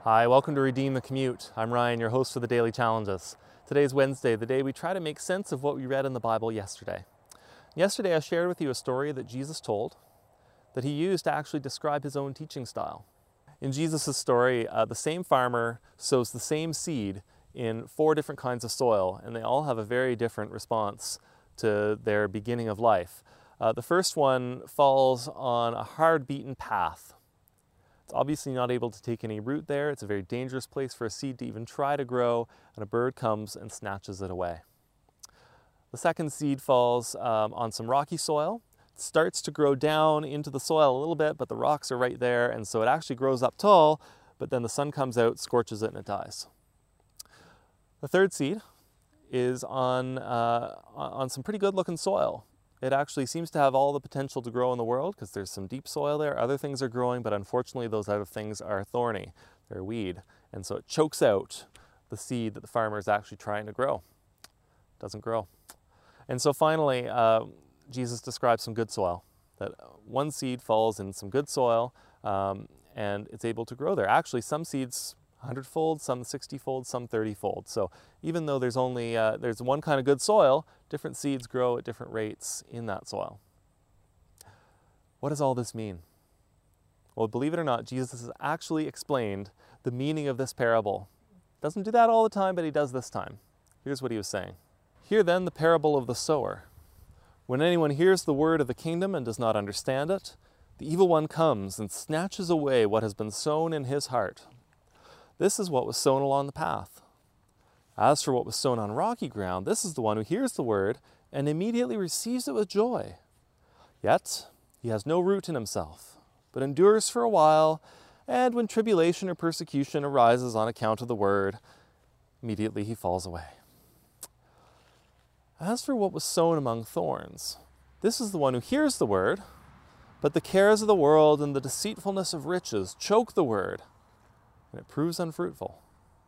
Hi, welcome to Redeem the Commute. I'm Ryan, your host for the Daily Challenges. Today is Wednesday, the day we try to make sense of what we read in the Bible yesterday. Yesterday I shared with you a story that Jesus told that he used to actually describe his own teaching style. In Jesus' story, the same farmer sows the same seed in 4 different kinds of soil, and they all have a very different response to their beginning of life. The first one falls on a hard-beaten path. It's obviously not able to take any root there. It's a very dangerous place for a seed to even try to grow, and a bird comes and snatches it away. The second seed falls on some rocky soil. It starts to grow down into the soil a little bit, but the rocks are right there, and so it actually grows up tall, but then the sun comes out, scorches it, and it dies. The third seed is on some pretty good-looking soil. It actually seems to have all the potential to grow in the world because there's some deep soil there. Other things are growing, but unfortunately those other things are thorny. They're a weed. And so it chokes out the seed that the farmer is actually trying to grow. It doesn't grow. And so finally, Jesus describes some good soil. That one seed falls in some good soil and it's able to grow there. Actually, some seeds 100-fold, some 60-fold, some 30-fold. So even though there's only there's one kind of good soil, different seeds grow at different rates in that soil. What does all this mean? Well, believe it or not, Jesus has actually explained the meaning of this parable. Doesn't do that all the time, but he does this time. Here's what he was saying. Hear then the parable of the sower. When anyone hears the word of the kingdom and does not understand it, the evil one comes and snatches away what has been sown in his heart. This is what was sown along the path. As for what was sown on rocky ground, this is the one who hears the word and immediately receives it with joy. Yet he has no root in himself, but endures for a while, and when tribulation or persecution arises on account of the word, immediately he falls away. As for what was sown among thorns, this is the one who hears the word, but the cares of the world and the deceitfulness of riches choke the word, and it proves unfruitful.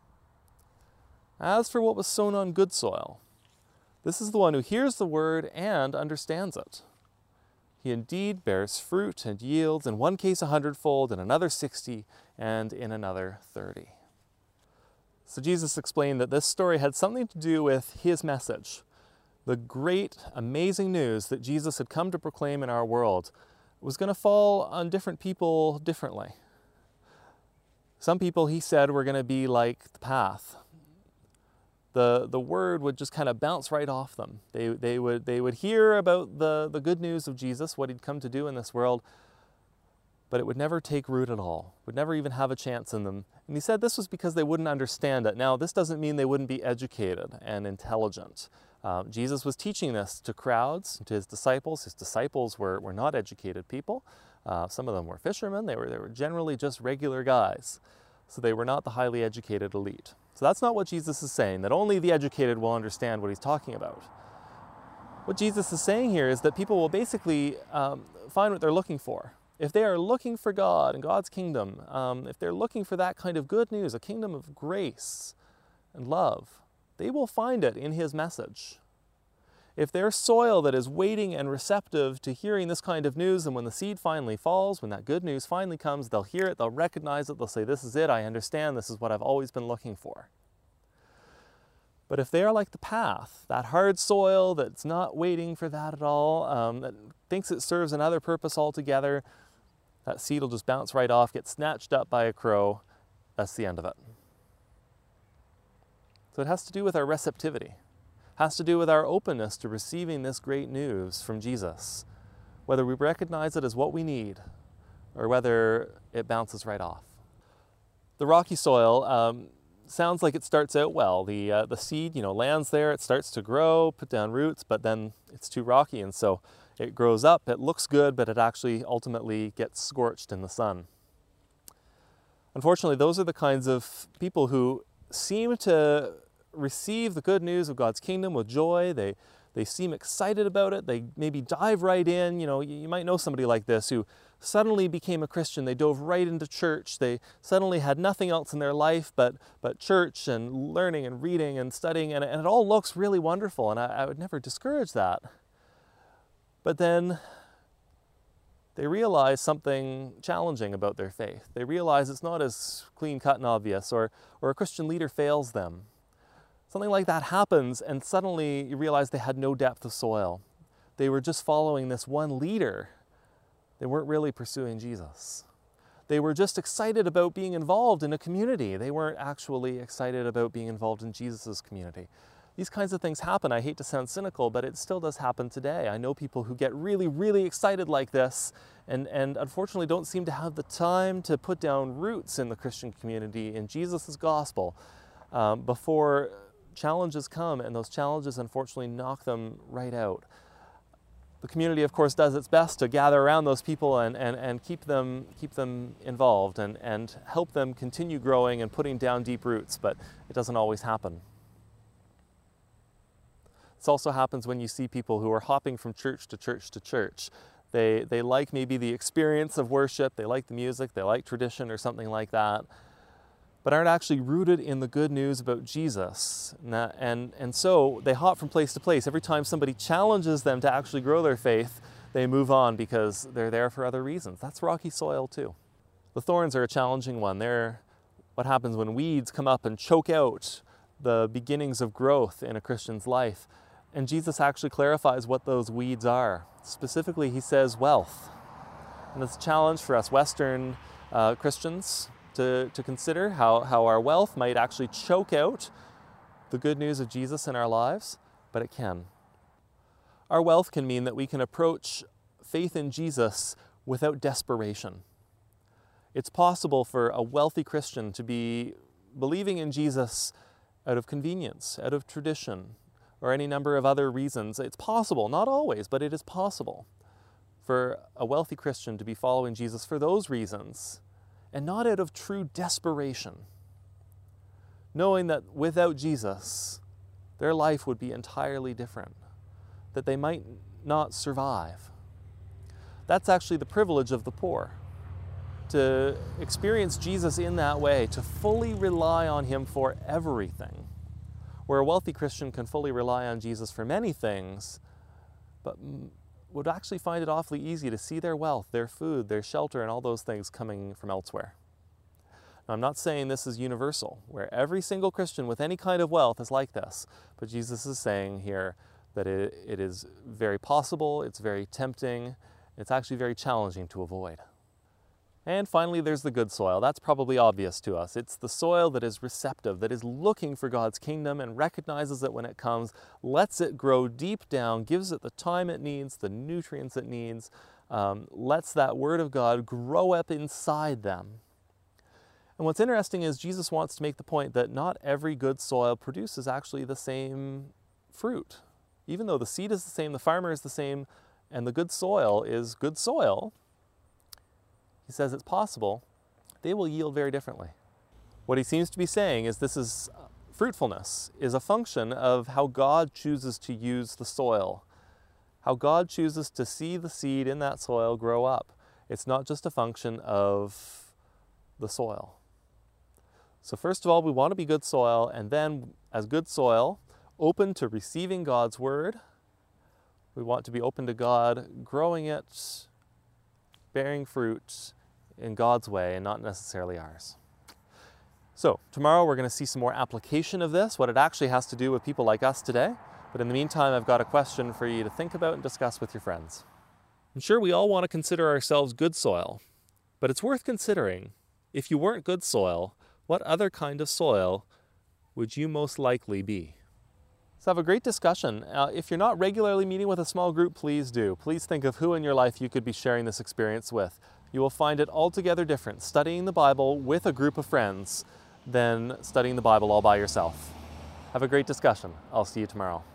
As for what was sown on good soil, this is the one who hears the word and understands it. He indeed bears fruit and yields, in one case 100-fold, in another 60, and in another 30. So Jesus explained that this story had something to do with his message. The great, amazing news that Jesus had come to proclaim in our world was going to fall on different people differently. Some people, he said, were going to be like the path. The word would just kind of bounce right off them. They would hear about the good news of Jesus, what he'd come to do in this world, but it would never take root at all, would never even have a chance in them. And he said this was because they wouldn't understand it. Now, this doesn't mean they wouldn't be educated and intelligent. Jesus was teaching this to crowds, to his disciples. His disciples were not educated people. Some of them were fishermen. They were generally just regular guys. So they were not the highly educated elite. So that's not what Jesus is saying, that only the educated will understand what he's talking about. What Jesus is saying here is that people will basically find what they're looking for. If they are looking for God and God's kingdom, if they're looking for that kind of good news, a kingdom of grace and love, they will find it in his message. If there's soil that is waiting and receptive to hearing this kind of news, and when the seed finally falls, when that good news finally comes, they'll hear it, they'll recognize it, they'll say, this is it, I understand, this is what I've always been looking for. But if they are like the path, that hard soil that's not waiting for that at all, that thinks it serves another purpose altogether, that seed will just bounce right off, get snatched up by a crow, that's the end of it. So it has to do with our receptivity. Has to do with our openness to receiving this great news from Jesus, whether we recognize it as what we need or whether it bounces right off. The rocky soil sounds like it starts out well. The seed, lands there, it starts to grow, put down roots, but then it's too rocky, and so it grows up, it looks good, but it actually ultimately gets scorched in the sun. Unfortunately, those are the kinds of people who seem to receive the good news of God's kingdom with joy. They seem excited about it. They maybe dive right in. You might know somebody like this who suddenly became a Christian. They dove right into church. They suddenly had nothing else in their life but church and learning and reading and studying, and it all looks really wonderful, and I would never discourage that. But then they realize something challenging about their faith. They realize it's not as clean-cut and obvious, or a Christian leader fails them. Something like that happens, and suddenly you realize they had no depth of soil. They were just following this one leader. They weren't really pursuing Jesus. They were just excited about being involved in a community. They weren't actually excited about being involved in Jesus' community. These kinds of things happen. I hate to sound cynical, but it still does happen today. I know people who get really, really excited like this and unfortunately don't seem to have the time to put down roots in the Christian community, in Jesus' gospel, before challenges come, and those challenges unfortunately knock them right out. The community, of course, does its best to gather around those people and keep them involved and help them continue growing and putting down deep roots, but it doesn't always happen. This also happens when you see people who are hopping from church to church to church. They like maybe the experience of worship, they like the music, they like tradition or something like that, but aren't actually rooted in the good news about Jesus. And so they hop from place to place. Every time somebody challenges them to actually grow their faith, they move on because they're there for other reasons. That's rocky soil too. The thorns are a challenging one. They're what happens when weeds come up and choke out the beginnings of growth in a Christian's life. And Jesus actually clarifies what those weeds are. Specifically, he says wealth. And it's a challenge for us Western Christians to consider how our wealth might actually choke out the good news of Jesus in our lives, but it can. Our wealth can mean that we can approach faith in Jesus without desperation. It's possible for a wealthy Christian to be believing in Jesus out of convenience, out of tradition, or any number of other reasons. It's possible, not always, but it is possible for a wealthy Christian to be following Jesus for those reasons, and not out of true desperation, knowing that without Jesus, their life would be entirely different, that they might not survive. That's actually the privilege of the poor, to experience Jesus in that way, to fully rely on him for everything. Where a wealthy Christian can fully rely on Jesus for many things, but would actually find it awfully easy to see their wealth, their food, their shelter, and all those things coming from elsewhere. Now, I'm not saying this is universal, where every single Christian with any kind of wealth is like this, but Jesus is saying here that it is very possible, it's very tempting, it's actually very challenging to avoid. And finally, there's the good soil. That's probably obvious to us. It's the soil that is receptive, that is looking for God's kingdom and recognizes it when it comes, lets it grow deep down, gives it the time it needs, the nutrients it needs, lets that word of God grow up inside them. And what's interesting is Jesus wants to make the point that not every good soil produces actually the same fruit. Even though the seed is the same, the farmer is the same, and the good soil is good soil, he says it's possible, they will yield very differently. What he seems to be saying is fruitfulness is a function of how God chooses to use the soil, how God chooses to see the seed in that soil grow up. It's not just a function of the soil. So first of all, we want to be good soil, and then as good soil, open to receiving God's word. We want to be open to God growing it, bearing fruit in God's way and not necessarily ours. So tomorrow we're going to see some more application of this, what it actually has to do with people like us today. But in the meantime, I've got a question for you to think about and discuss with your friends. I'm sure we all want to consider ourselves good soil, but it's worth considering, if you weren't good soil, what other kind of soil would you most likely be? Let's have a great discussion. If you're not regularly meeting with a small group, please do. Please think of who in your life you could be sharing this experience with. You will find it altogether different studying the Bible with a group of friends than studying the Bible all by yourself. Have a great discussion. I'll see you tomorrow.